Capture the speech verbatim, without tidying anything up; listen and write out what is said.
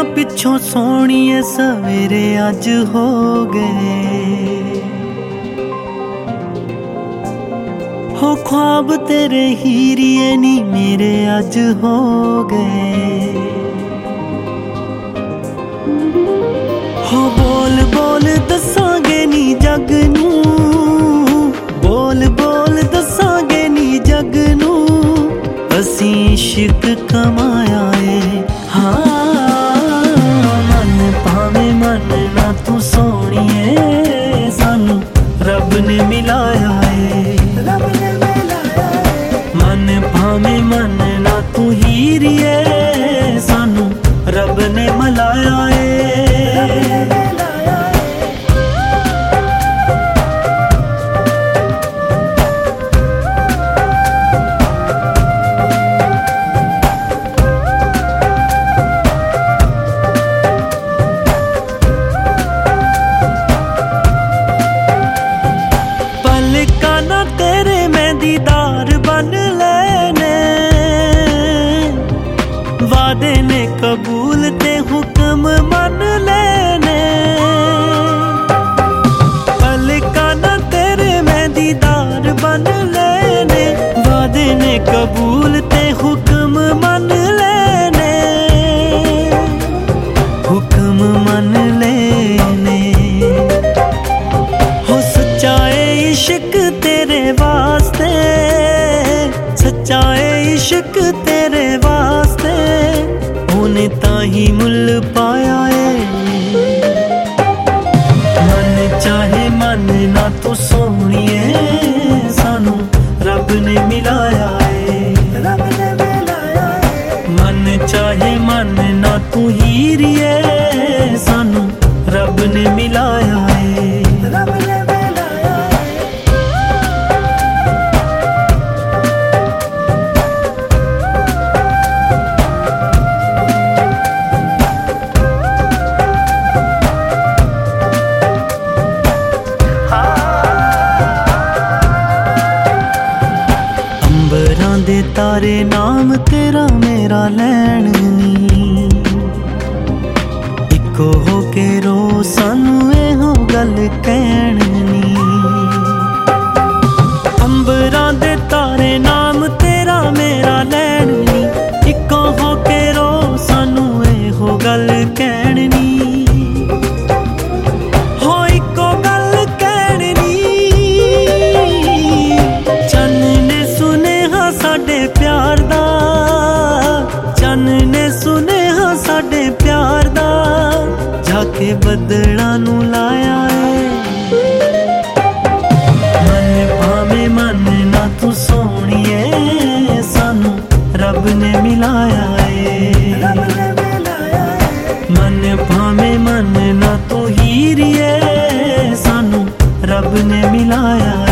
पिछों सोहणिए सवेरे अज हो गए हो, ख्वाब तेरे हीरिए नी मेरे अज हो गए हो। बोल बोल दसांगे नी जग नू, बोल बोल दसांगे नी जग नू, असीं इश्क कमाया है। हाँ मन भावे मन ना तू सोहणिए, सानू रब ने मिलाया है। मन भावे मन ना तू हीरिए, सानू रब ने मिलाया है। तेरे मैं दीदार बन लेने, वादे ने कबूल ते हुक्म मन लेने। पलकाना तेरे मैं दीदार बन लेने, वादे ने कबूल ते हुक्म मन लेने, हुक्म मन लेने। हो सच्चाए इश्क तेरे वास्ते, सच्चाए इश्क तेरे वास्ते, होने ताही मुल पाया है। मन चाहे मन ना तो सोहणिए, सानू रब ने मिलाया है। मन चाहे मन ना तू हीरिए, सानू रब ने मिलाया है। दे तारे नाम तेरा मेरा लैण नी, इको हो के रो सानू एहो गल कहण नी। अंबरां दे तारे नाम तेरा मेरा लैण नी, इको हो के रो सानू एहो गल कहण नी। हो इको गल कहण नी, चन ने सुनेहा साडे प्यार दा, चन ने सुनेहा साडे प्यार दा, जाके बदलां नू लाया है। मन भावे मन ना तू सोहणिए, सानू रब ने मिलाया है। मन भावे मन ना तू हीरिए, सानू रब ने मिलाया है।